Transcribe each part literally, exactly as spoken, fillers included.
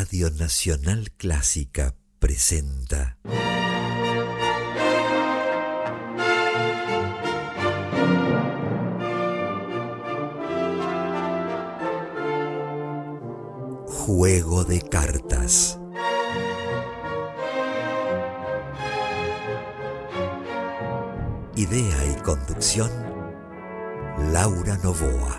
Radio Nacional Clásica presenta Juego de Cartas. Idea y conducción, Laura Novoa.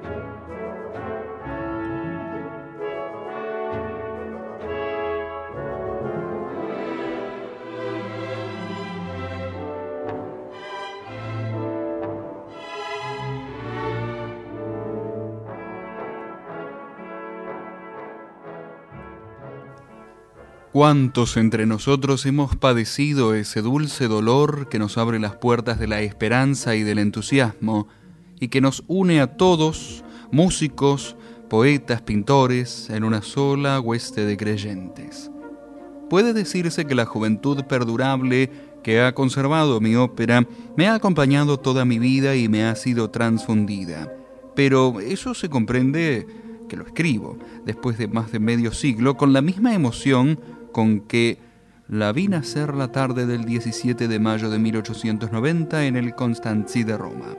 ¿Cuántos entre nosotros hemos padecido ese dulce dolor que nos abre las puertas de la esperanza y del entusiasmo y que nos une a todos, músicos, poetas, pintores, en una sola hueste de creyentes? Puede decirse que la juventud perdurable que ha conservado mi ópera me ha acompañado toda mi vida y me ha sido transfundida, pero eso se comprende que lo escribo, después de más de medio siglo, con la misma emoción con que la vi nacer la tarde del diecisiete de mayo de mil ochocientos noventa en el Constanzi de Roma.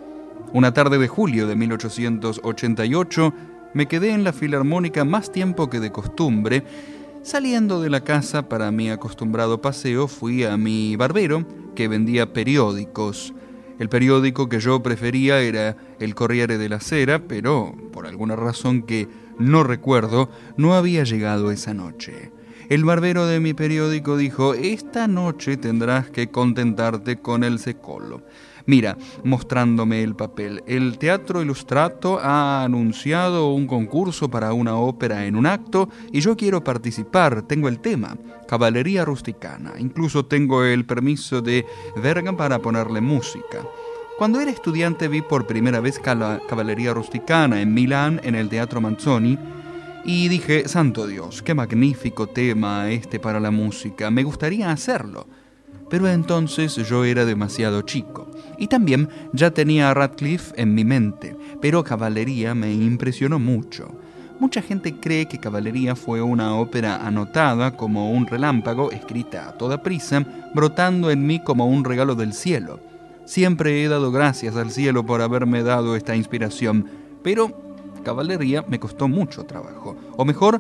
Una tarde de julio de mil ochocientos ochenta y ocho me quedé en la Filarmónica más tiempo que de costumbre. Saliendo de la casa para mi acostumbrado paseo, fui a mi barbero, que vendía periódicos. El periódico que yo prefería era el Corriere della Sera, pero por alguna razón que no recuerdo, no había llegado esa noche. El barbero de mi periódico dijo: esta noche tendrás que contentarte con el secolo. Mira, mostrándome el papel, el Teatro Illustrato ha anunciado un concurso para una ópera en un acto y yo quiero participar. Tengo el tema, Cavalleria Rusticana. Incluso tengo el permiso de Verga para ponerle música. Cuando era estudiante vi por primera vez Cavalleria Rusticana en Milán, en el Teatro Manzoni, y dije: santo Dios, qué magnífico tema este para la música, me gustaría hacerlo. Pero entonces yo era demasiado chico, y también ya tenía a Radcliffe en mi mente, pero Cavalleria me impresionó mucho. Mucha gente cree que Cavalleria fue una ópera anotada como un relámpago, escrita a toda prisa, brotando en mí como un regalo del cielo. Siempre he dado gracias al cielo por haberme dado esta inspiración, pero Cavalleria me costó mucho trabajo, o mejor,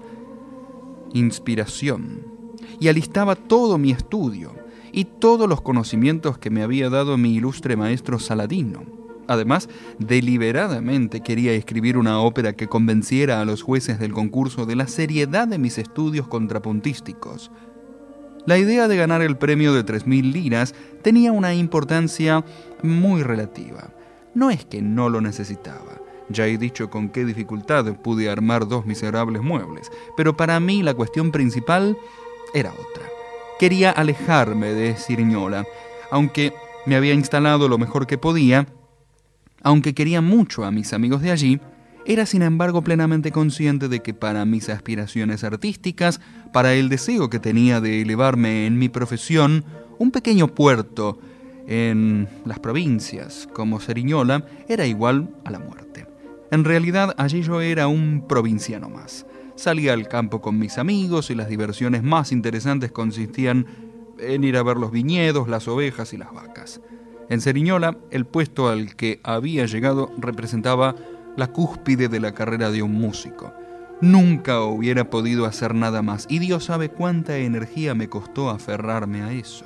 inspiración. Y alistaba todo mi estudio y todos los conocimientos que me había dado mi ilustre maestro Saladino. Además, deliberadamente quería escribir una ópera que convenciera a los jueces del concurso de la seriedad de mis estudios contrapuntísticos. La idea de ganar el premio de tres mil liras tenía una importancia muy relativa. No es que no lo necesitaba. Ya he dicho con qué dificultad pude armar dos miserables muebles, pero para mí la cuestión principal era otra. Quería alejarme de Cerignola, aunque me había instalado lo mejor que podía, aunque quería mucho a mis amigos de allí, era sin embargo plenamente consciente de que para mis aspiraciones artísticas, para el deseo que tenía de elevarme en mi profesión, un pequeño puerto en las provincias como Cerignola era igual a la muerte. En realidad, allí yo era un provinciano más. Salía al campo con mis amigos y las diversiones más interesantes consistían en ir a ver los viñedos, las ovejas y las vacas. En Cerignola, el puesto al que había llegado representaba la cúspide de la carrera de un músico. Nunca hubiera podido hacer nada más, y Dios sabe cuánta energía me costó aferrarme a eso.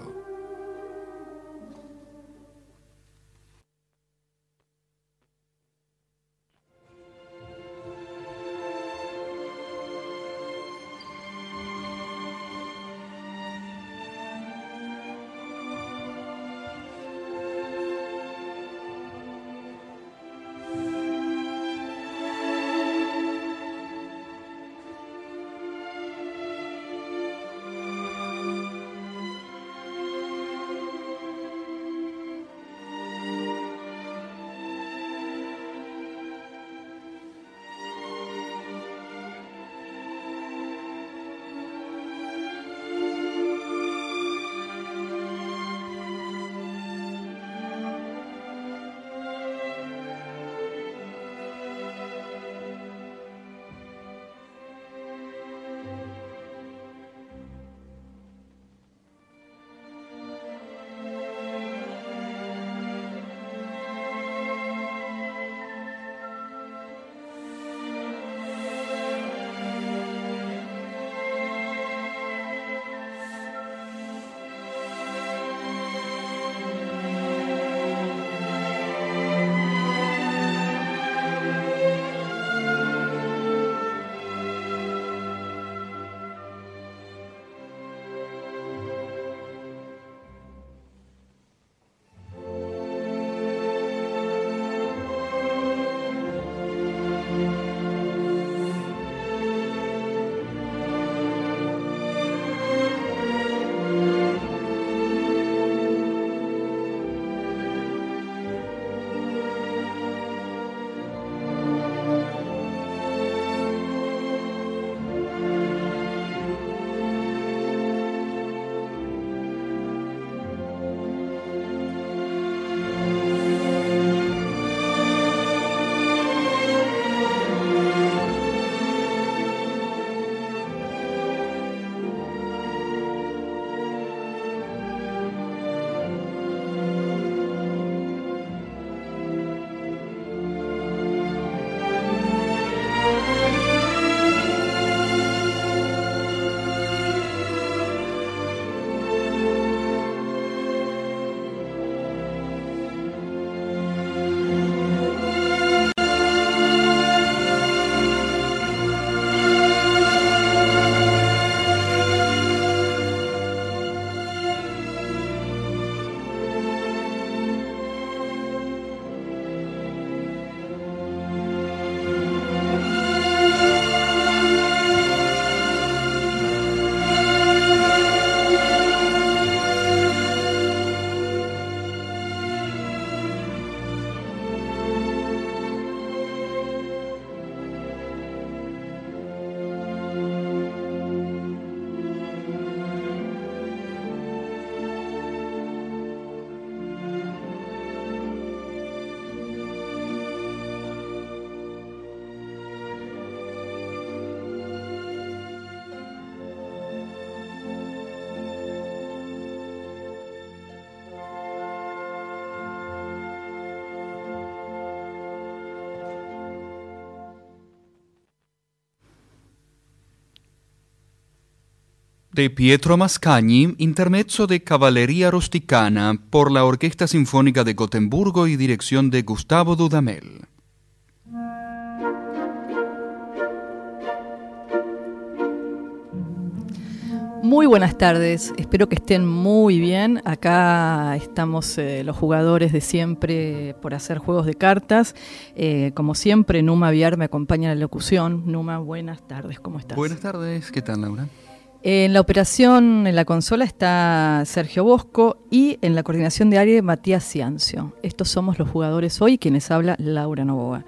De Pietro Mascagni, intermezzo de Cavalleria Rusticana, por la Orquesta Sinfónica de Gotemburgo y dirección de Gustavo Dudamel. Muy buenas tardes, espero que estén muy bien. Acá estamos eh, los jugadores de siempre por hacer juegos de cartas. Eh, como siempre, Numa Viar me acompaña en la locución. Numa, buenas tardes, ¿cómo estás? Buenas tardes, ¿qué tal, Laura? En la operación, en la consola, está Sergio Bosco y en la coordinación de área, Matías Ciancio. Estos somos los jugadores hoy, quienes habla Laura Novoa.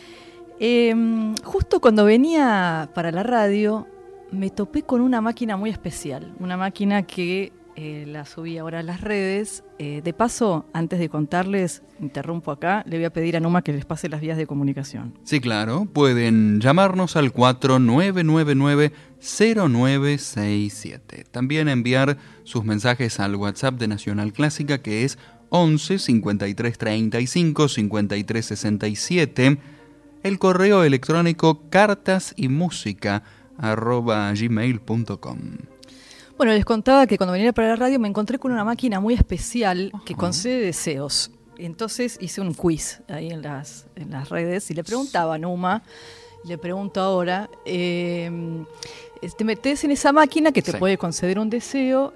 Eh, justo cuando venía para la radio, me topé con una máquina muy especial, una máquina que eh, la subí ahora a las redes. Eh, de paso, antes de contarles, interrumpo acá, le voy a pedir a Numa que les pase las vías de comunicación. Sí, claro, pueden llamarnos al cuatro nueve nueve nueve cero nueve seis siete. También enviar sus mensajes al WhatsApp de Nacional Clásica, que es once cincuenta y tres treinta y cinco cincuenta y tres sesenta y siete. El correo electrónico cartas y música arroba gmail punto com. Bueno, les contaba que cuando venía para la radio me encontré con una máquina muy especial que Ajá. concede deseos. Entonces hice un quiz ahí en las, en las redes y le preguntaba a Numa, le pregunto ahora, eh, te metes en esa máquina que te Sí. puede conceder un deseo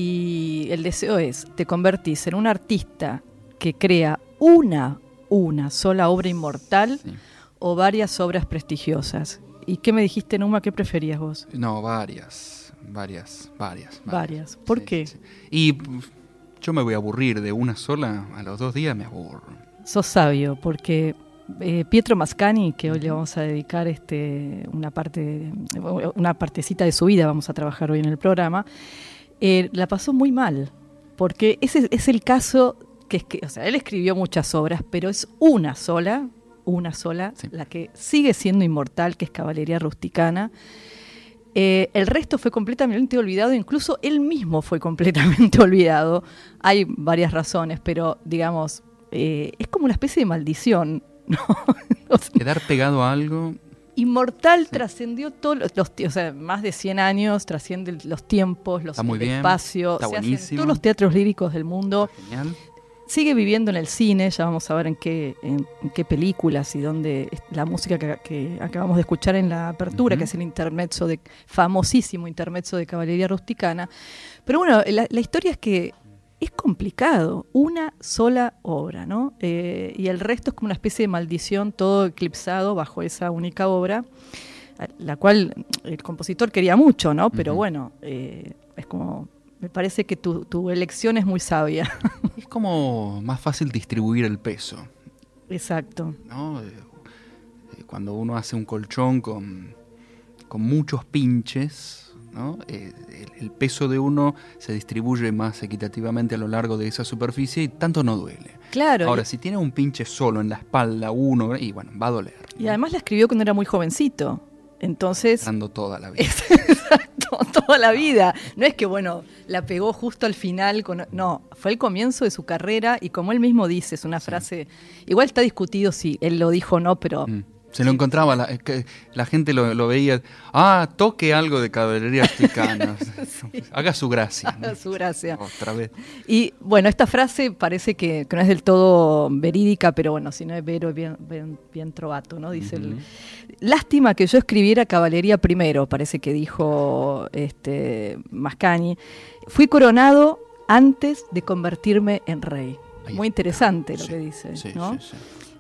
y el deseo es, te convertís en un artista que crea una, una sola obra inmortal Sí. o varias obras prestigiosas. ¿Y qué me dijiste, Numa? ¿Qué preferías vos? No, varias, varias, varias. Varias. ¿Por Sí, qué? sí, sí. Y pf, yo me voy a aburrir de una sola, a los dos días me aburro. Sos sabio, porque eh, Pietro Mascagni, que hoy le vamos a dedicar este, una parte, una partecita de su vida, vamos a trabajar hoy en el programa, eh, la pasó muy mal, porque ese es el caso que es que, o sea, él escribió muchas obras, pero es una sola, una sola, Sí. la que sigue siendo inmortal, que es Cavalleria Rusticana. Eh, el resto fue completamente olvidado, incluso él mismo fue completamente olvidado. Hay varias razones, pero digamos, eh, es como una especie de maldición, ¿no? O sea, Quedar pegado a algo, inmortal Sí. trascendió todos los, los, o sea, más de cien años, trasciende los tiempos, los Está muy el bien, espacio, está se hace en buenísimo. todos los teatros líricos del mundo. genial. Sigue viviendo en el cine, ya vamos a ver en qué, en, en qué películas y dónde la música que, que acabamos de escuchar en la apertura, Ujú. que es el intermezzo de, famosísimo intermezzo de Cavalleria Rusticana. Pero bueno, la, la historia es que es complicado, una sola obra, ¿no? Eh, y el resto es como una especie de maldición, todo eclipsado bajo esa única obra, la cual el compositor quería mucho, ¿no? Pero Ujú. bueno, eh, es como... Me parece que tu, tu elección es muy sabia. Es como más fácil distribuir el peso, Exacto. ¿no? Eh, eh, Cuando uno hace un colchón con, con muchos pinches, ¿no? Eh, el, el peso de uno se distribuye más equitativamente a lo largo de esa superficie y tanto no duele. Claro. Ahora, y, si tiene un pinche solo en la espalda, uno, y bueno, va a doler. ¿no? y además la escribió cuando era muy jovencito. Entonces, Dando toda la vida. exacto, toda la vida. No es que, bueno, la pegó justo al final. Con, no, fue el comienzo de su carrera y como él mismo dice, es una Sí. frase... Igual está discutido si él lo dijo o no, pero... Mm. Se lo encontraba, la, es que la gente lo, lo veía, ah, toque algo de Caballería Rusticana, haga su gracia. ¿no? Su gracia. Otra vez. Y bueno, esta frase parece que, que no es del todo verídica, pero bueno, si no es vero, es bien, bien, bien trovato, ¿no? Dice Ujú. el, lástima que yo escribiera Caballería primero, parece que dijo este Mascagni. Fui coronado antes de convertirme en rey. Ahí Muy está. interesante lo Sí, que dice, sí, ¿no? sí, sí.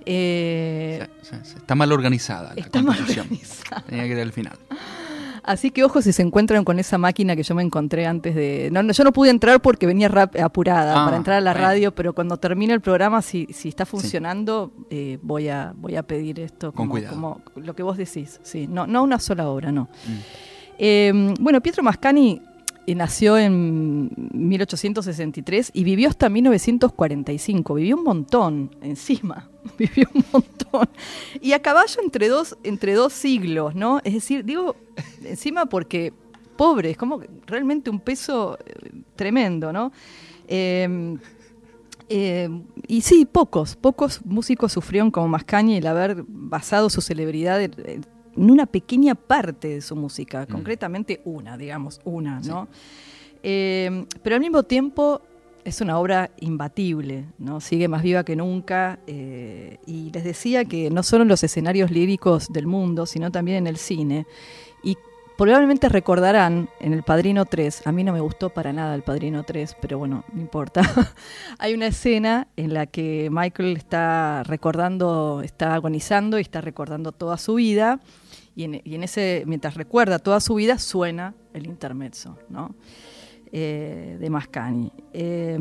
Eh, Sí, sí, sí. Está mal organizada la está mal composición. organizada. Tenía que ir al final. Así que ojo si se encuentran con esa máquina que yo me encontré antes de... No, no, yo no pude entrar porque venía rap, apurada Ah, para entrar a la bueno. radio, pero cuando termine el programa, si, si está funcionando, eh, voy, a, voy a pedir esto Con como, cuidado. como lo que vos decís. Sí, no, no una sola obra, no. Mm. Eh, bueno, Pietro Mascagni eh, nació en mil ochocientos sesenta y tres y vivió hasta mil novecientos cuarenta y cinco. Vivió un montón encima. Vivió un montón. Y a caballo entre dos, entre dos siglos, ¿no? Es decir, digo, encima porque pobre, es como realmente un peso eh, tremendo, ¿no? Eh, eh, y sí, pocos, pocos músicos sufrieron como Mascagni el haber basado su celebridad en, en una pequeña parte de su música, Mm. concretamente una, digamos, una, ¿no? Sí. Eh, pero al mismo tiempo es una obra imbatible, ¿no? Sigue más viva que nunca, eh, y les decía que no solo en los escenarios líricos del mundo, sino también en el cine. Y probablemente recordarán en El Padrino tres, a mí no me gustó para nada El Padrino tres, pero bueno, no importa. Hay una escena en la que Michael está recordando, está agonizando y está recordando toda su vida, y en, y en ese, mientras recuerda toda su vida, suena el intermezzo, ¿no? Eh, de Mascagni. Eh,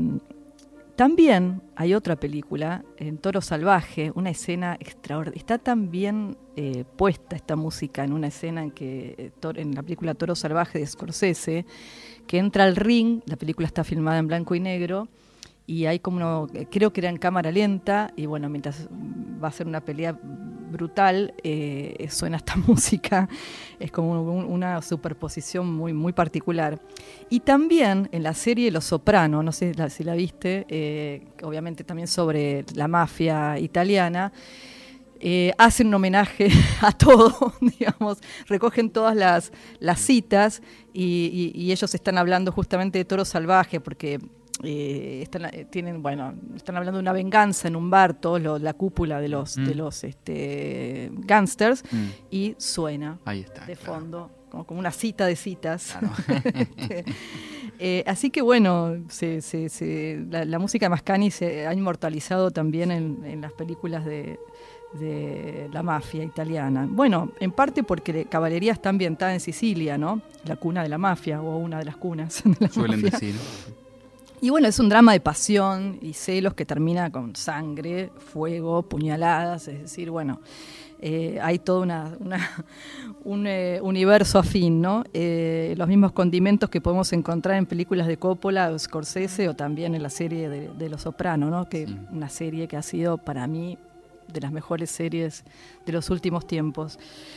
también hay otra película, en Toro Salvaje, una escena extraordinaria. Está tan bien eh, puesta esta música en una escena en que en la película Toro Salvaje de Scorsese, que entra al ring, la película está filmada en blanco y negro, y hay como, uno, creo que era en cámara lenta, y bueno, mientras va a ser una pelea brutal, eh, suena esta música, es como un, una superposición muy, muy particular. Y también en la serie Los Soprano, no sé la, si la viste, eh, obviamente también sobre la mafia italiana, eh, hacen un homenaje a todo, digamos, recogen todas las, las citas, y, y, y ellos están hablando justamente de Toro Salvaje, porque Eh, están, tienen, bueno, están hablando de una venganza en un bar, todos lo, la cúpula de los, mm. de los este, gángsters, mm. y suena Ahí está, de claro. fondo, como, como una cita de citas. Claro. este, eh, así que bueno, se, se, se, la, la música de Mascagni se ha inmortalizado también en, en las películas de, de la mafia italiana. Bueno, en parte porque Caballería está ambientada en Sicilia, ¿no? La cuna de la mafia, o una de las cunas de la Suelen mafia. decir. Y bueno, es un drama de pasión y celos que termina con sangre, fuego, puñaladas, es decir, bueno, eh, hay todo una, una, un eh, universo afín, ¿no? Eh, los mismos condimentos que podemos encontrar en películas de Coppola o Scorsese, o también en la serie de, de Los Soprano, ¿no? Que sí. Una serie que ha sido para mí de las mejores series de los últimos tiempos.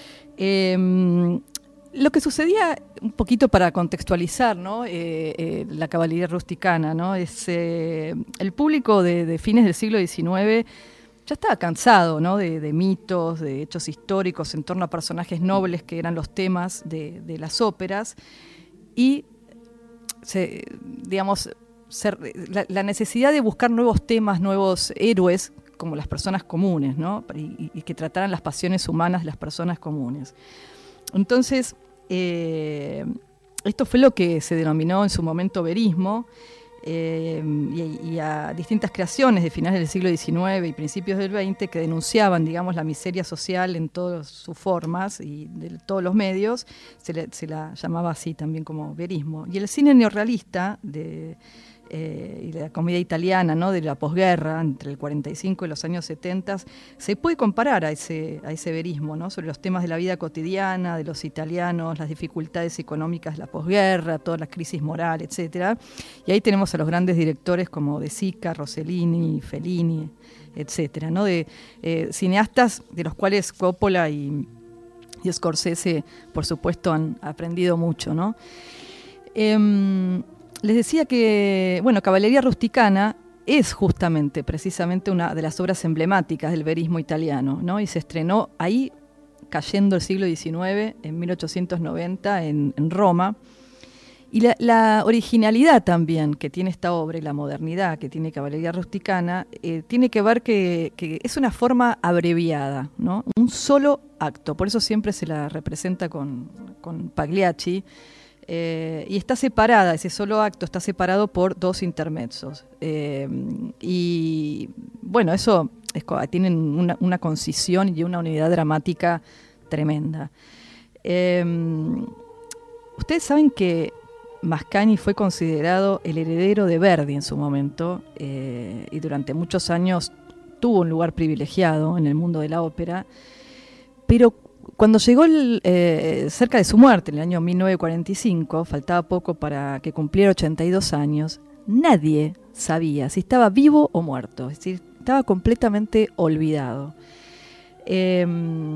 Eh, Lo que sucedía, un poquito para contextualizar, ¿no? eh, eh, la caballería rusticana, ¿no? Es, eh, el público de, de fines del siglo diecinueve ya estaba cansado, ¿no? de, de mitos, de hechos históricos en torno a personajes nobles que eran los temas de, de las óperas, y se, digamos, se, la, la necesidad de buscar nuevos temas, nuevos héroes, como las personas comunes, ¿no? y, y que trataran las pasiones humanas de las personas comunes. Entonces, eh, esto fue lo que se denominó en su momento verismo, eh, y, y a distintas creaciones de finales del siglo diecinueve y principios del veinte que denunciaban, digamos, la miseria social en todas sus formas y de todos los medios, se, le, se la llamaba así también como verismo. Y el cine neorrealista de... Eh, y la comedia italiana, ¿no? De la posguerra, entre el cuarenta y cinco y los años setenta, se puede comparar a ese, a ese verismo, ¿no? Sobre los temas de la vida cotidiana, de los italianos, las dificultades económicas de la posguerra, toda la crisis moral, etcétera. Y ahí tenemos a los grandes directores como De Sica, Rossellini, Fellini, etcétera, ¿no? De eh, cineastas de los cuales Coppola y, y Scorsese, por supuesto, han aprendido mucho, ¿no? Eh, Les decía que, bueno, Caballería Rusticana es justamente, precisamente, una de las obras emblemáticas del verismo italiano, ¿no? Y se estrenó ahí, cayendo el siglo diecinueve, en mil ochocientos noventa, en, en Roma. Y la, la originalidad también que tiene esta obra y la modernidad que tiene Caballería Rusticana, eh, tiene que ver que, que es una forma abreviada, ¿no? Un solo acto, por eso siempre se la representa con, con Pagliacci. Eh, y está separada, ese solo acto está separado por dos intermezzos. Eh, y bueno, eso es, tienen una, una concisión y una unidad dramática tremenda. Eh, ustedes saben que Mascagni fue considerado el heredero de Verdi en su momento, eh, y durante muchos años tuvo un lugar privilegiado en el mundo de la ópera, pero cuando llegó el, eh, cerca de su muerte, en el año mil novecientos cuarenta y cinco, faltaba poco para que cumpliera ochenta y dos años, nadie sabía si estaba vivo o muerto, es decir, estaba completamente olvidado. Eh,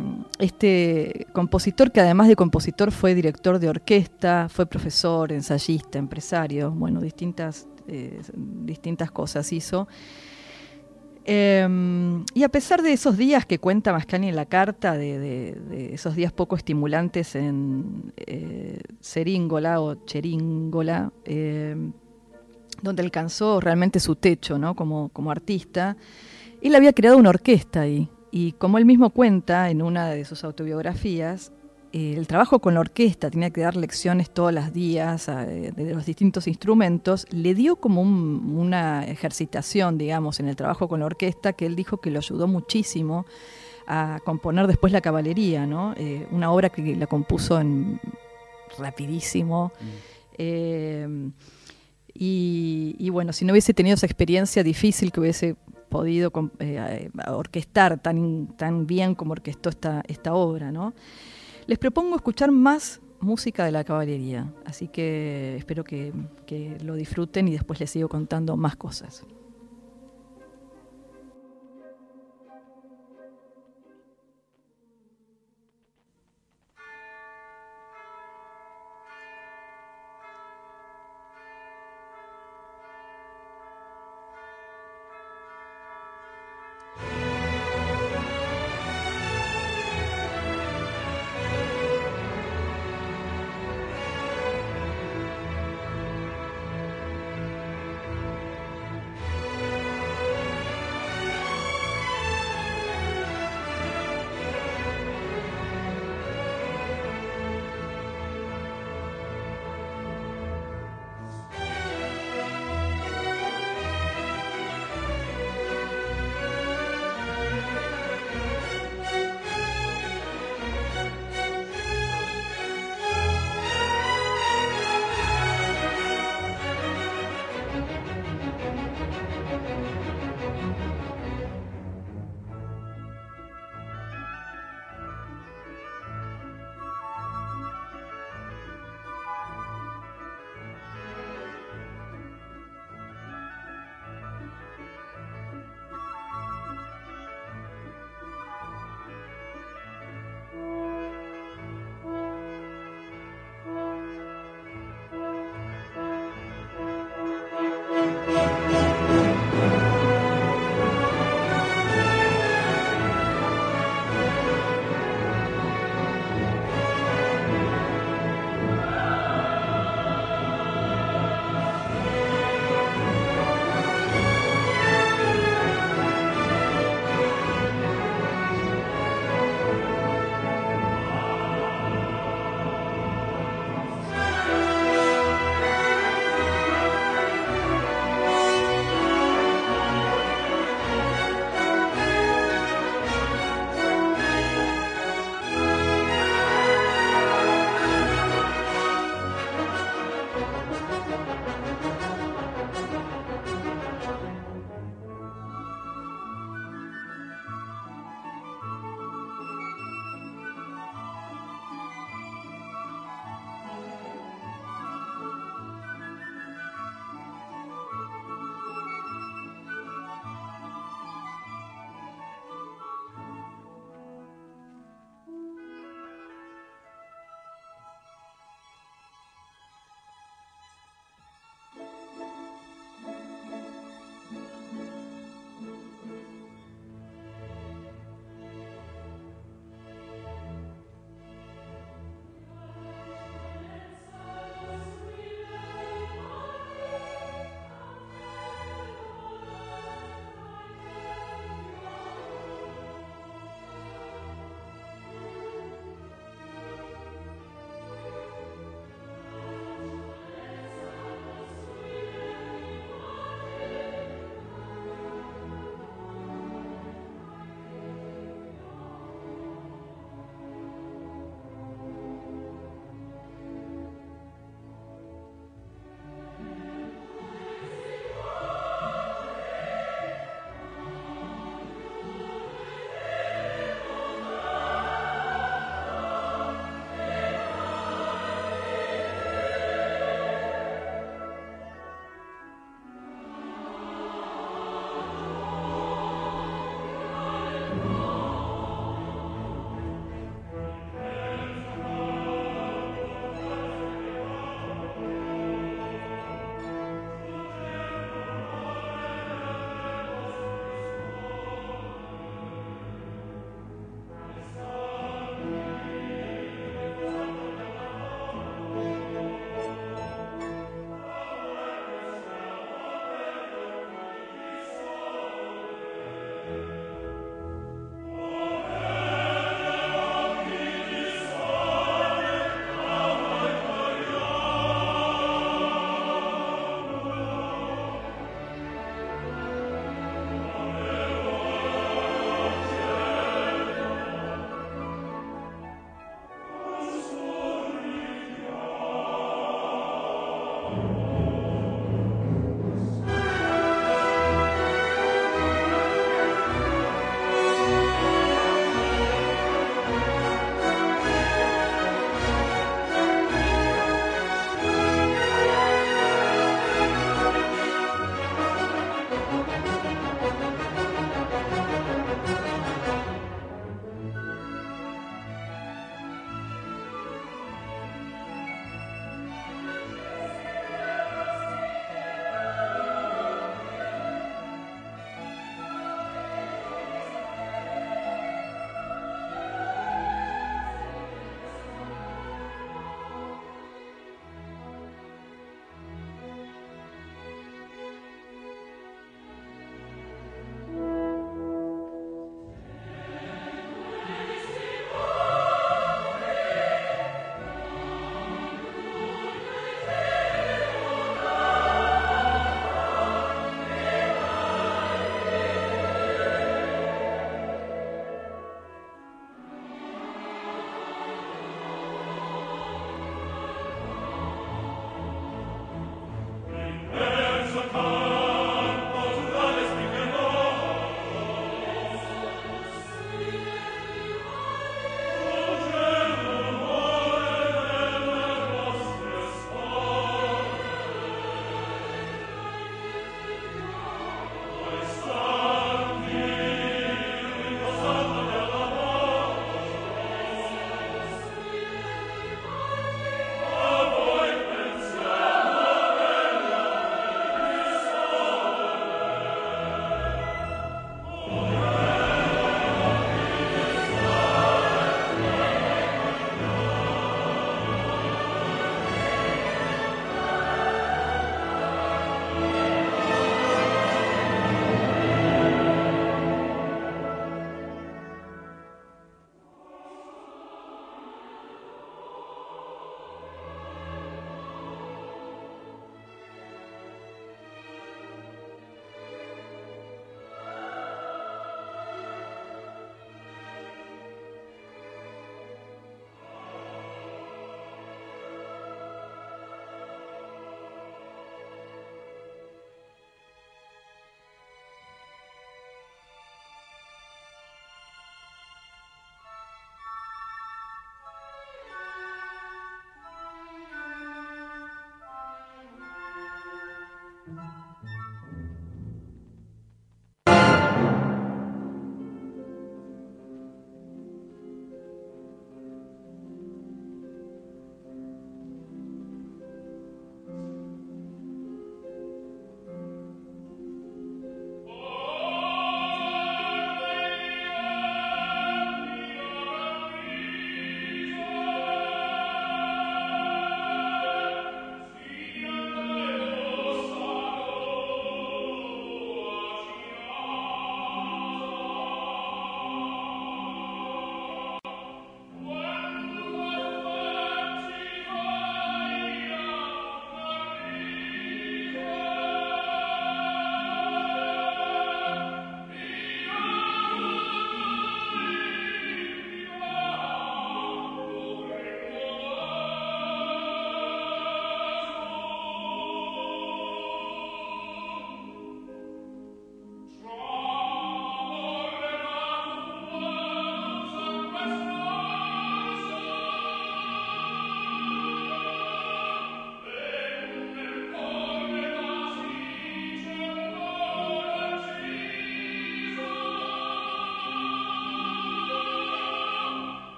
este compositor, que además de compositor fue director de orquesta, fue profesor, ensayista, empresario, bueno, distintas, eh, distintas cosas hizo. Eh, y a pesar de esos días que cuenta Mascagni en la carta, de, de, de esos días poco estimulantes en eh, Seringola o Cheringola, eh, donde alcanzó realmente su techo, ¿no? como, como artista, él había creado una orquesta ahí. Y como él mismo cuenta en una de sus autobiografías, eh, el trabajo con la orquesta, tenía que dar lecciones todos los días eh, de los distintos instrumentos, le dio como un, una ejercitación, digamos, en el trabajo con la orquesta, que él dijo que lo ayudó muchísimo a componer después La Caballería, ¿no? Eh, una obra que la compuso en rapidísimo. Mm. Eh, y, y bueno, si no hubiese tenido esa experiencia difícil que hubiese podido eh, orquestar tan, tan bien como orquestó esta, esta obra, ¿no? Les propongo escuchar más música de La Caballería, así que espero que, que lo disfruten y después les sigo contando más cosas.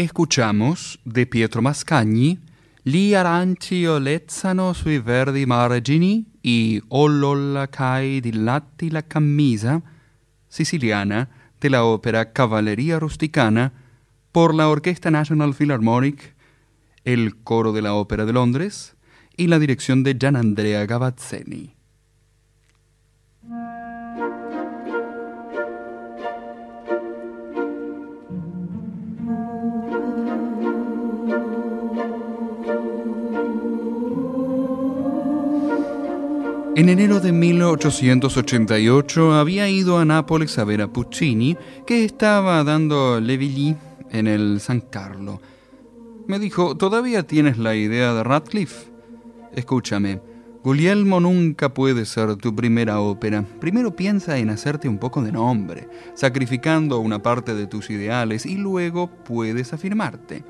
Escuchamos de Pietro Mascagni Gli aranci olezzano sui verdi margini y Ollolla cae di latti la camisa, siciliana, de la ópera Cavalleria Rusticana, por la Orquesta National Philharmonic, el coro de la Ópera de Londres y la dirección de Gianandrea Gavazzeni. En enero de mil ochocientos ochenta y ocho había ido a Nápoles a ver a Puccini, que estaba dando Le Villi en el San Carlo. Me dijo, ¿todavía tienes la idea de Radcliffe? Escúchame, Guglielmo nunca puede ser tu primera ópera. Primero piensa en hacerte un poco de nombre, sacrificando una parte de tus ideales y luego puedes afirmarte.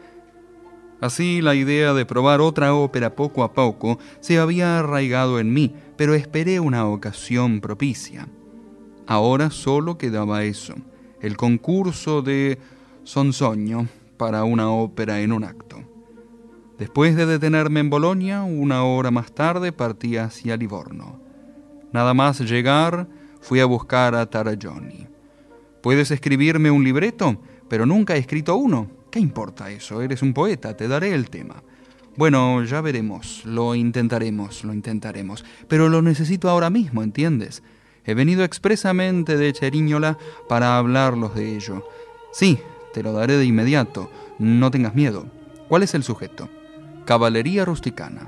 Así la idea de probar otra ópera poco a poco se había arraigado en mí, pero esperé una ocasión propicia. Ahora solo quedaba eso, el concurso de Sonzogno para una ópera en un acto. Después de detenerme en Bolonia, una hora más tarde partí hacia Livorno. Nada más llegar, fui a buscar a Taragioni. ¿Puedes escribirme un libreto? Pero nunca he escrito uno. ¿Qué importa eso? Eres un poeta, te daré el tema. Bueno, ya veremos, lo intentaremos, lo intentaremos. Pero lo necesito ahora mismo, ¿entiendes? He venido expresamente de Cerignola para hablarlos de ello. Sí, te lo daré de inmediato, no tengas miedo. ¿Cuál es el sujeto? Cavalleria Rusticana.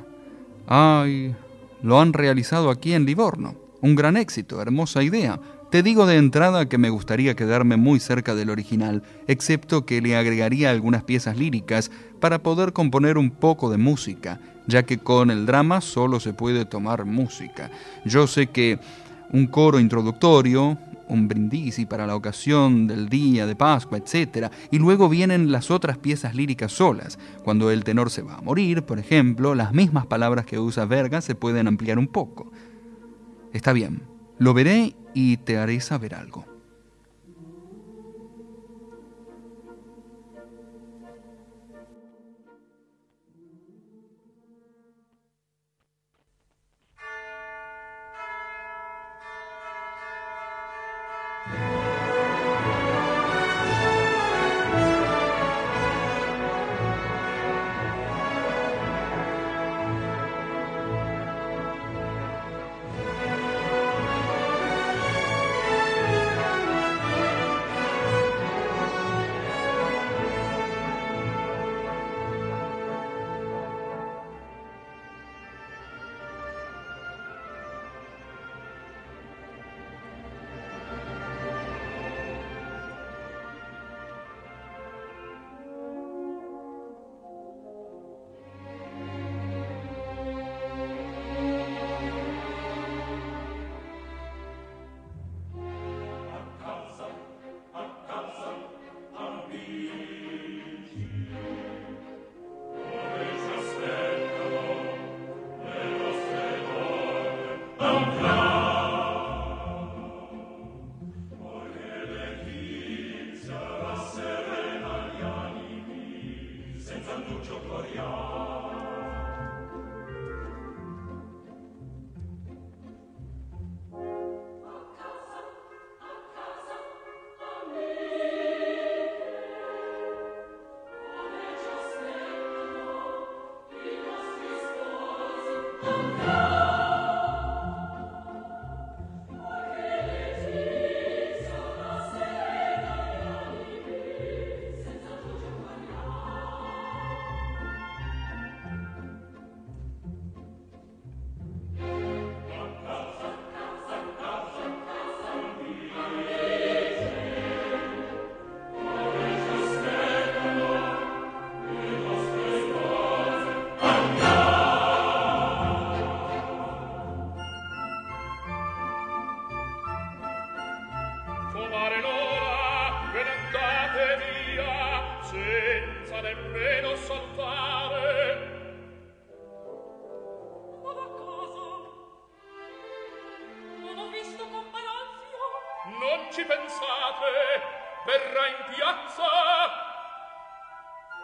Ay, lo han realizado aquí en Livorno. Un gran éxito, hermosa idea. Te digo de entrada que me gustaría quedarme muy cerca del original, excepto que le agregaría algunas piezas líricas para poder componer un poco de música, ya que con el drama solo se puede tomar música. Yo sé que un coro introductorio, un brindisi para la ocasión del día de Pascua, etcétera, y luego vienen las otras piezas líricas solas. Cuando el tenor se va a morir, por ejemplo, las mismas palabras que usa Verga se pueden ampliar un poco. Está bien, lo veré y te haré saber algo. Non ci pensate, verrà in piazza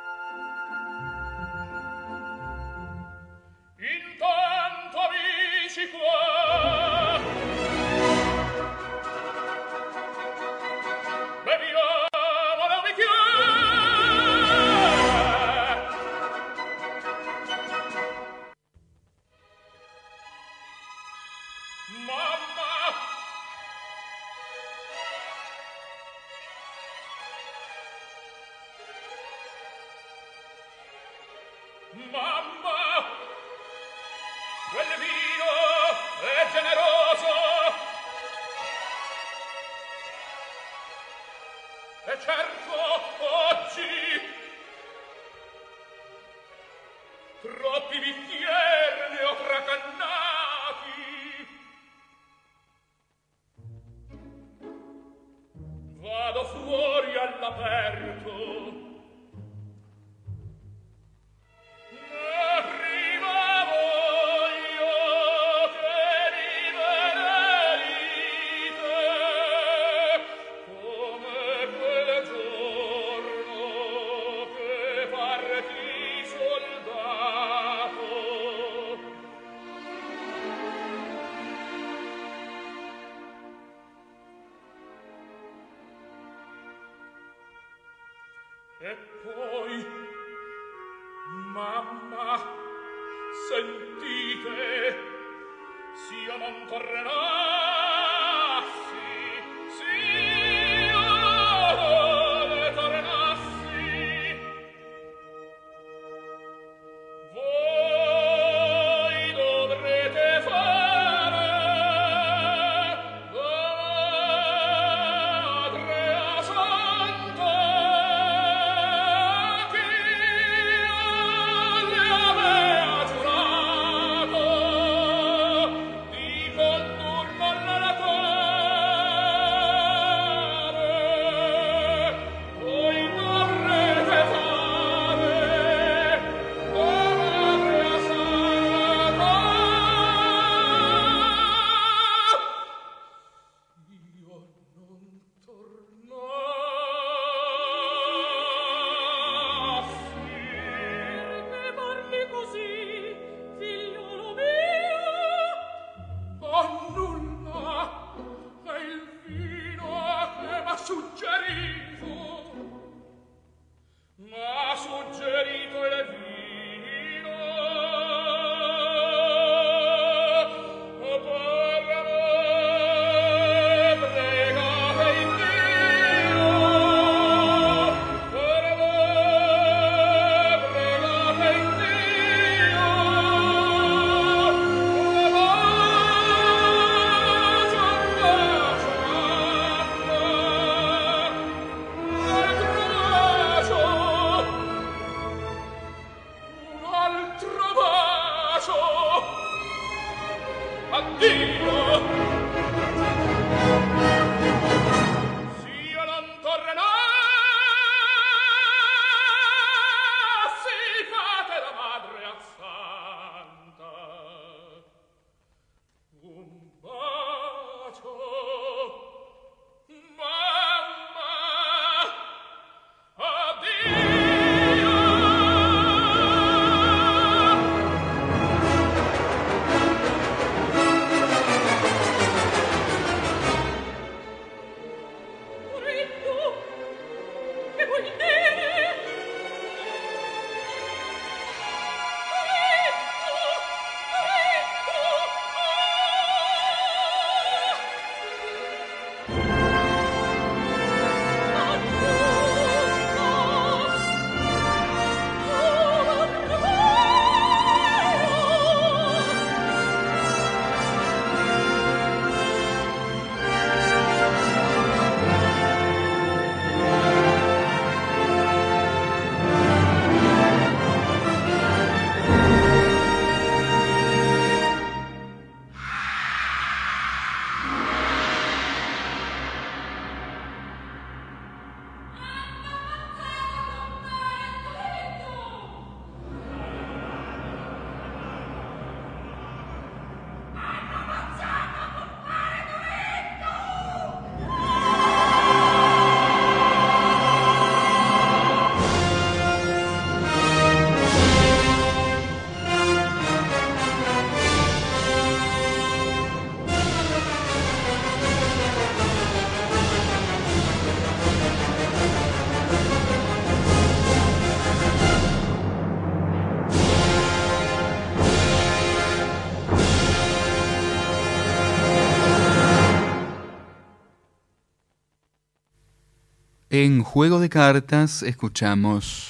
En Juego de Cartas escuchamos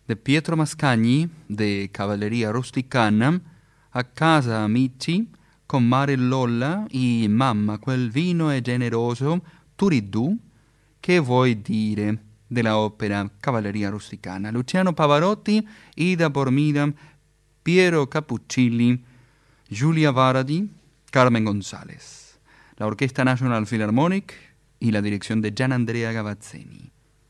de Pietro Mascagni, de Cavalleria Rusticana, A casa amici, con mare Lolla y mamma, quel vino è generoso, turiddu, che vuoi dire, de la ópera Cavalleria Rusticana. Luciano Pavarotti, Ida Bormida, Piero Capuccilli, Giulia Varadi, Carmen González. La Orquesta National Philharmonic y la dirección de Gian Andrea Gavazzeni.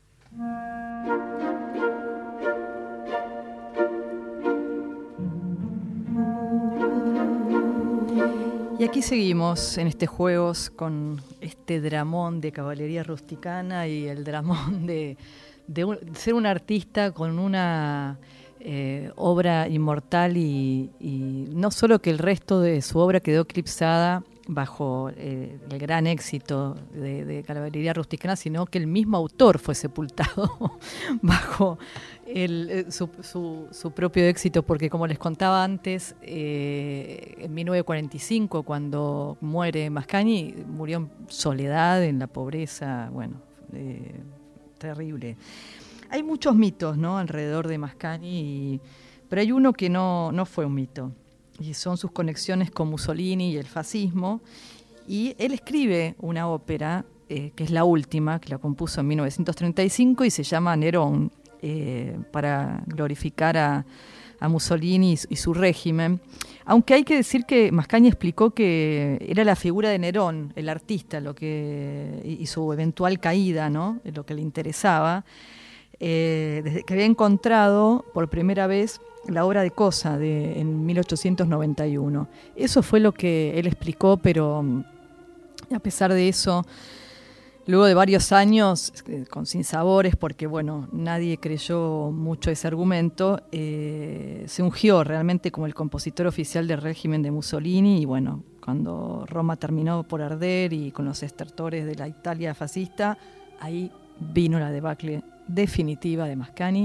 Y aquí seguimos en este juegos con este dramón de Caballería Rusticana y el dramón de, de, un, de ser un artista con una eh, obra inmortal y, y no solo que el resto de su obra quedó eclipsada bajo eh, el gran éxito de, de Caballería Rusticana, sino que el mismo autor fue sepultado bajo el, su, su, su propio éxito, porque como les contaba antes, eh, en mil novecientos cuarenta y cinco, cuando muere Mascagni, murió en soledad, en la pobreza, bueno, eh, terrible. Hay muchos mitos, ¿no?, alrededor de Mascagni, y, pero hay uno que no, no fue un mito, y son sus conexiones con Mussolini y el fascismo. Y él escribe una ópera, eh, que es la última, que la compuso en mil novecientos treinta y cinco y se llama Nerón, eh, para glorificar a, a Mussolini y su, y su régimen. Aunque hay que decir que Mascagni explicó que era la figura de Nerón, el artista, lo que, y, y su eventual caída, ¿no?, lo que le interesaba. Eh, desde que había encontrado por primera vez la obra de Cosa de, en mil ochocientos noventa y uno. Eso fue lo que él explicó, pero a pesar de eso, luego de varios años con sinsabores, porque bueno, nadie creyó mucho ese argumento, eh, se ungió realmente como el compositor oficial del régimen de Mussolini. Y bueno, cuando Roma terminó por arder y con los estertores de la Italia fascista, ahí vino la debacle definitiva de Mascagni.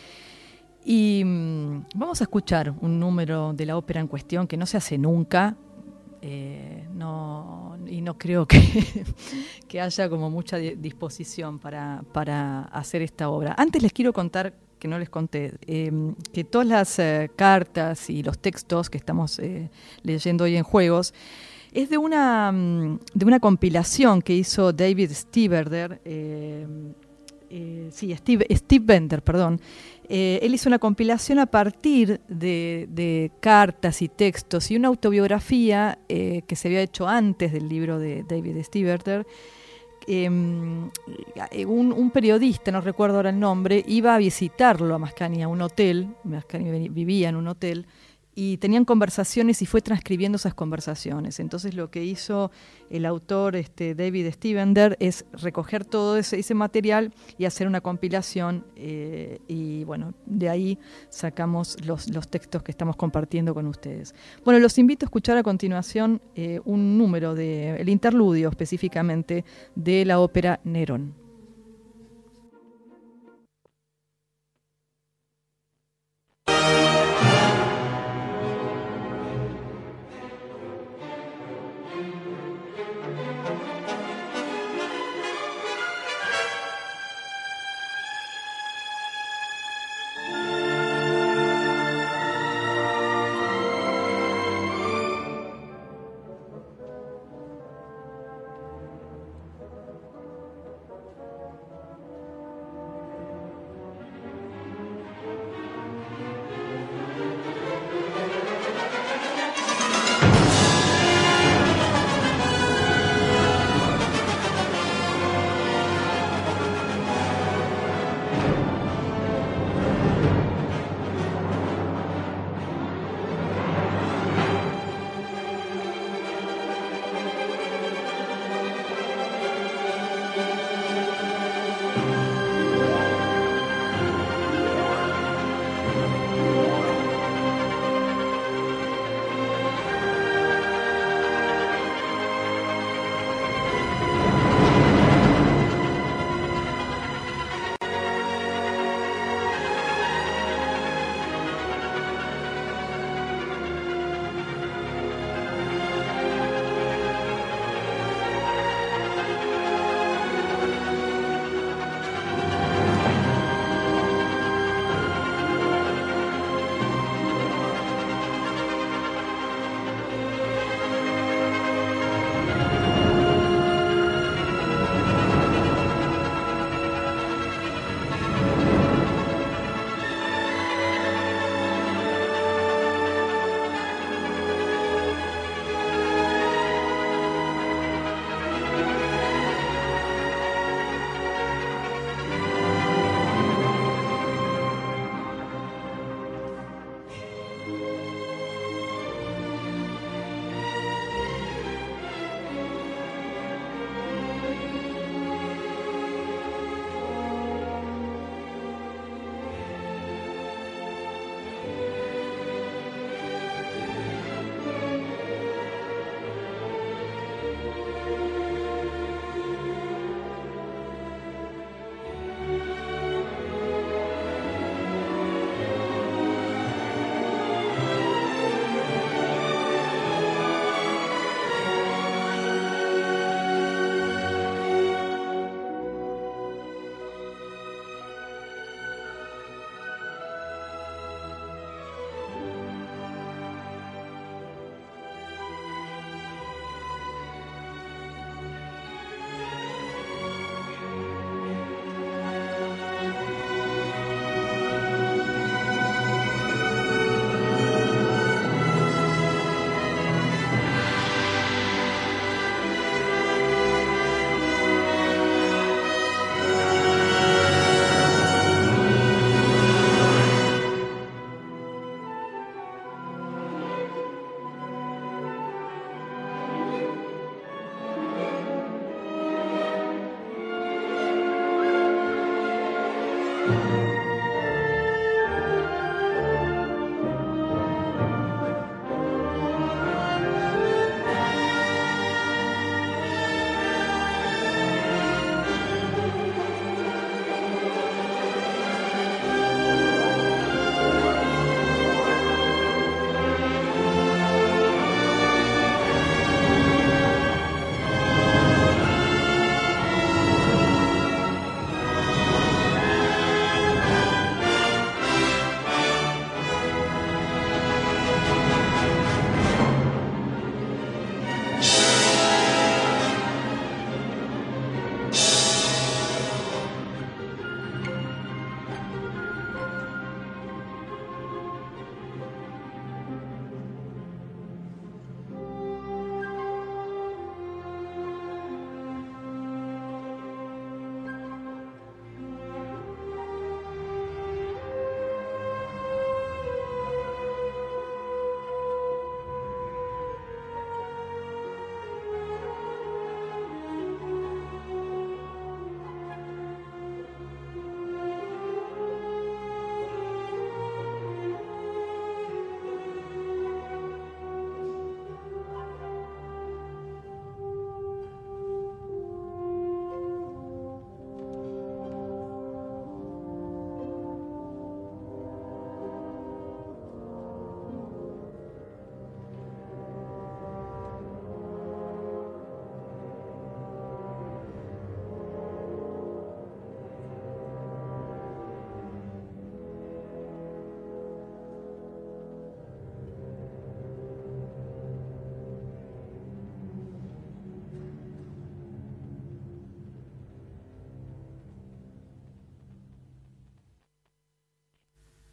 Y mmm, vamos a escuchar un número de la ópera en cuestión que no se hace nunca, eh, no, y no creo que, que haya como mucha disposición para, para hacer esta obra. Antes les quiero contar, que no les conté, eh, que todas las eh, cartas y los textos que estamos eh, leyendo hoy en Juegos es de una, de una compilación que hizo David Stevender, eh, eh, sí, Steve, Steve Bender, perdón. Eh, él hizo una compilación a partir de, de cartas y textos y una autobiografía eh, que se había hecho antes del libro de David Stevender. Eh, un, un periodista, no recuerdo ahora el nombre, iba a visitarlo a Mascagni a un hotel. Mascagni vivía en un hotel y tenían conversaciones y fue transcribiendo esas conversaciones. Entonces lo que hizo el autor este, David Stevender es recoger todo ese, ese material y hacer una compilación, eh, y bueno, de ahí sacamos los, los textos que estamos compartiendo con ustedes. Bueno, los invito a escuchar a continuación eh, un número de, el interludio específicamente de la ópera Nerón.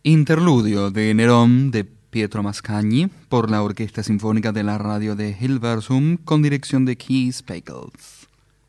Interludio de Nerón de Pietro Mascagni por la Orquesta Sinfónica de la Radio de Hilversum con dirección de Kees Pagels.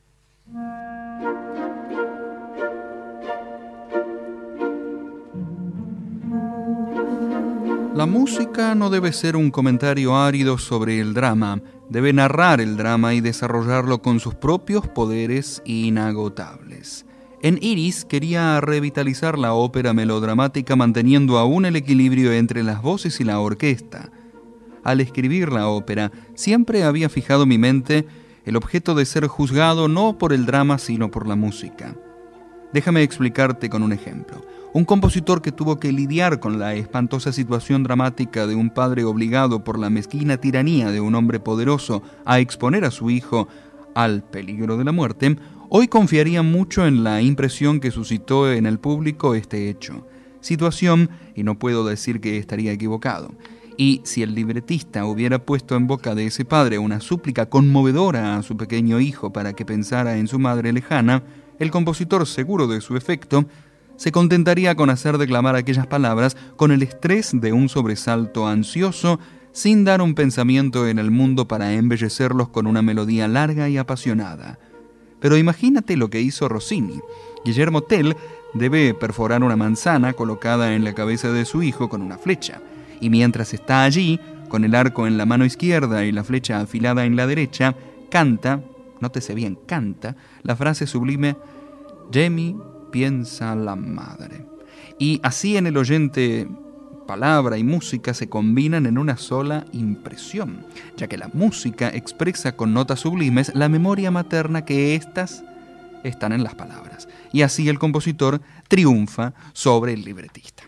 La música no debe ser un comentario árido sobre el drama, debe narrar el drama y desarrollarlo con sus propios poderes inagotables. En Iris quería revitalizar la ópera melodramática manteniendo aún el equilibrio entre las voces y la orquesta. Al escribir la ópera, siempre había fijado mi mente el objeto de ser juzgado no por el drama sino por la música. Déjame explicarte con un ejemplo. Un compositor que tuvo que lidiar con la espantosa situación dramática de un padre obligado por la mezquina tiranía de un hombre poderoso a exponer a su hijo al peligro de la muerte, hoy confiaría mucho en la impresión que suscitó en el público este hecho. Situación, y no puedo decir que estaría equivocado. Y si el libretista hubiera puesto en boca de ese padre una súplica conmovedora a su pequeño hijo para que pensara en su madre lejana, el compositor, seguro de su efecto, se contentaría con hacer declamar aquellas palabras con el estrés de un sobresalto ansioso, sin dar un pensamiento en el mundo para embellecerlos con una melodía larga y apasionada. Pero imagínate lo que hizo Rossini. Guillermo Tell debe perforar una manzana colocada en la cabeza de su hijo con una flecha, y mientras está allí, con el arco en la mano izquierda y la flecha afilada en la derecha, canta, nótese bien, canta, la frase sublime «Gemmi piensa la madre». Y así en el oyente palabra y música se combinan en una sola impresión, ya que la música expresa con notas sublimes la memoria materna que éstas están en las palabras. Y así el compositor triunfa sobre el libretista.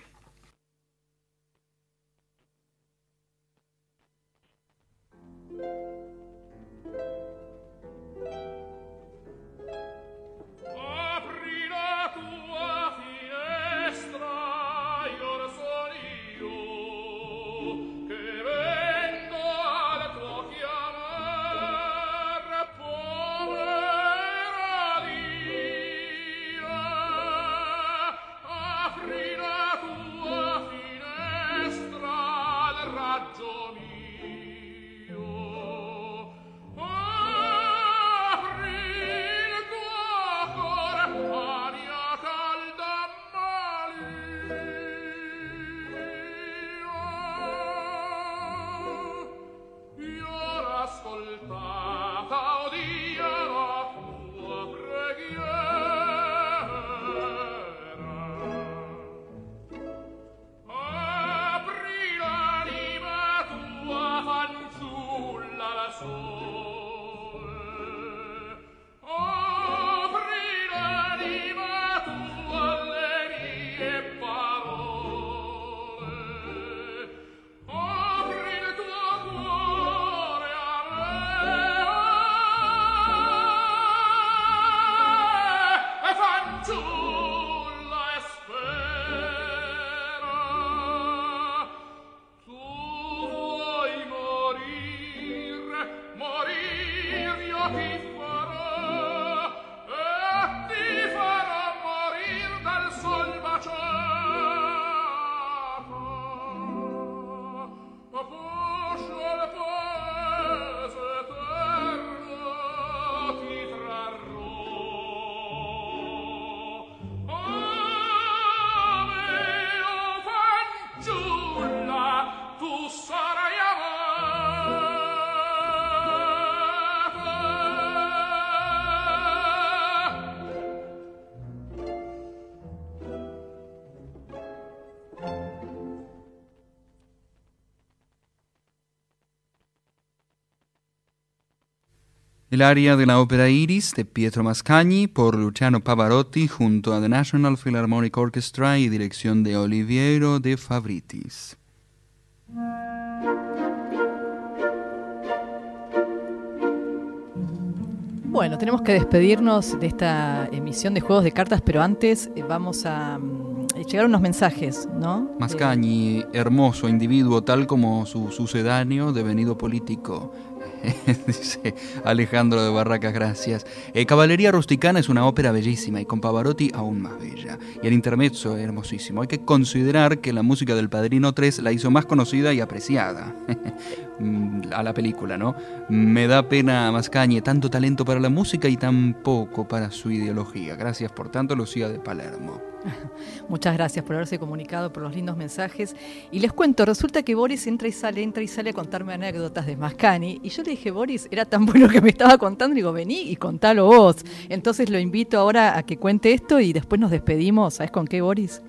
El aria de la ópera Iris de Pietro Mascagni por Luciano Pavarotti junto a The National Philharmonic Orchestra y dirección de Oliviero de Favritis. Bueno, tenemos que despedirnos de esta emisión de Juegos de Cartas, pero antes eh, vamos a um, llegar unos mensajes, ¿no? Mascagni, hermoso individuo, tal como su sucedáneo, devenido político, dice Alejandro de Barracas, gracias. Eh, Caballería Rusticana es una ópera bellísima y con Pavarotti aún más bella. Y el intermezzo es hermosísimo. Hay que considerar que la música del Padrino tres la hizo más conocida y apreciada a la película, ¿no? Me da pena, Mascagni, tanto talento para la música y tan poco para su ideología. Gracias por tanto, Lucía de Palermo. Muchas gracias por haberse comunicado, por los lindos mensajes. Y les cuento, resulta que Boris entra y sale, entra y sale a contarme anécdotas de Mascagni. Y yo le dije, Boris, era tan bueno que me estaba contando, digo, vení y contalo vos. Entonces lo invito ahora a que cuente esto y después nos despedimos. ¿Sabes con qué, Boris?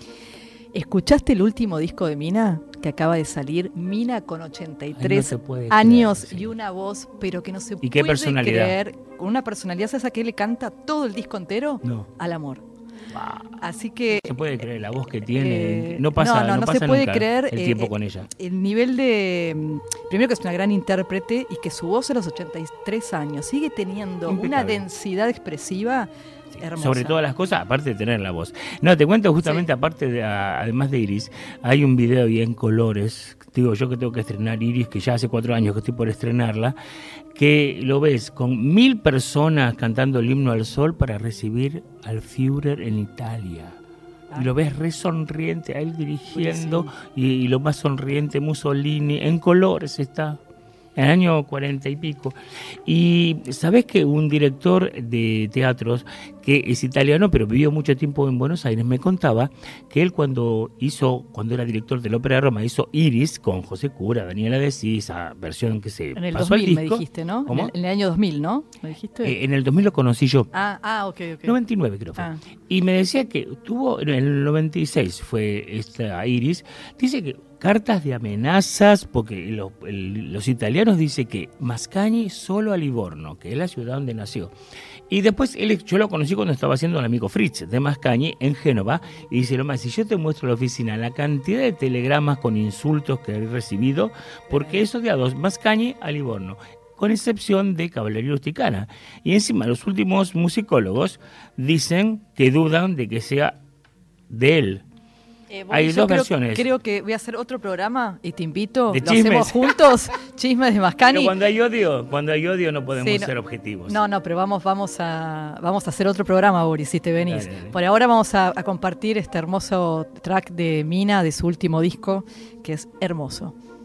¿Escuchaste el último disco de Mina? Que acaba de salir, Mina con ochenta y tres Ay, no años creer, sí. Y una voz, pero que no se ¿Y qué puede personalidad? creer. Con una personalidad, ¿sabes a qué le canta todo el disco entero? No. Al amor. Wow. Así que... Se puede creer la voz que tiene. Eh, no pasa, no, no, no no pasa se puede nunca creer el eh, tiempo eh, con ella. El nivel de... Primero que es una gran intérprete y que su voz a los ochenta y tres años sigue teniendo Impecable. una densidad expresiva Sí, hermosa. sobre todas las cosas, aparte de tener la voz. No, te cuento justamente, Sí. aparte de, a- además de Iris, hay un video ahí en colores, digo yo que tengo que estrenar Iris, que ya hace cuatro años que estoy por estrenarla, que lo ves con mil personas cantando el himno al sol para recibir al Führer en Italia. Y lo ves re sonriente a él dirigiendo, y, y lo más sonriente Mussolini, en colores está. En el año cuarenta y pico. Y sabés que un director de teatros que es italiano, pero vivió mucho tiempo en Buenos Aires, me contaba que él cuando hizo, cuando era director de la Ópera de Roma, hizo Iris con José Cura, Daniela de esa versión que se En el pasó al dos mil disco. me dijiste, ¿no? ¿Cómo? En el, en el año dos mil, ¿no? ¿Me dijiste? Eh, en el dos mil lo conocí yo. ah, ah, ok, ok. noventa y nueve creo fue. Ah. Y me decía que tuvo, en el noventa y seis fue esta Iris, dice que cartas de amenazas, porque lo- el- los italianos dicen que Mascagni solo a Livorno, que es la ciudad donde nació. Y después él, yo lo conocí cuando estaba haciendo el amigo Fritz de Mascagni en Génova, y dice, lo más, si yo te muestro la oficina, la cantidad de telegramas con insultos que he recibido, porque eso de a dos, Mascagni a Livorno, con excepción de Caballería Rusticana. Y encima los últimos musicólogos dicen que dudan de que sea de él. Eh, Hay yo dos creo, versiones. Creo que voy a hacer otro programa y te invito. De lo chismes. hacemos juntos. Chismes de Mascagni. Pero cuando hay odio, cuando hay odio no podemos Sí, no- ser objetivos. No, no, pero vamos, vamos a, vamos a hacer otro programa, Boris, si te venís. Dale, dale. Por ahora vamos a, a compartir este hermoso track de Mina de su último disco, que es hermoso.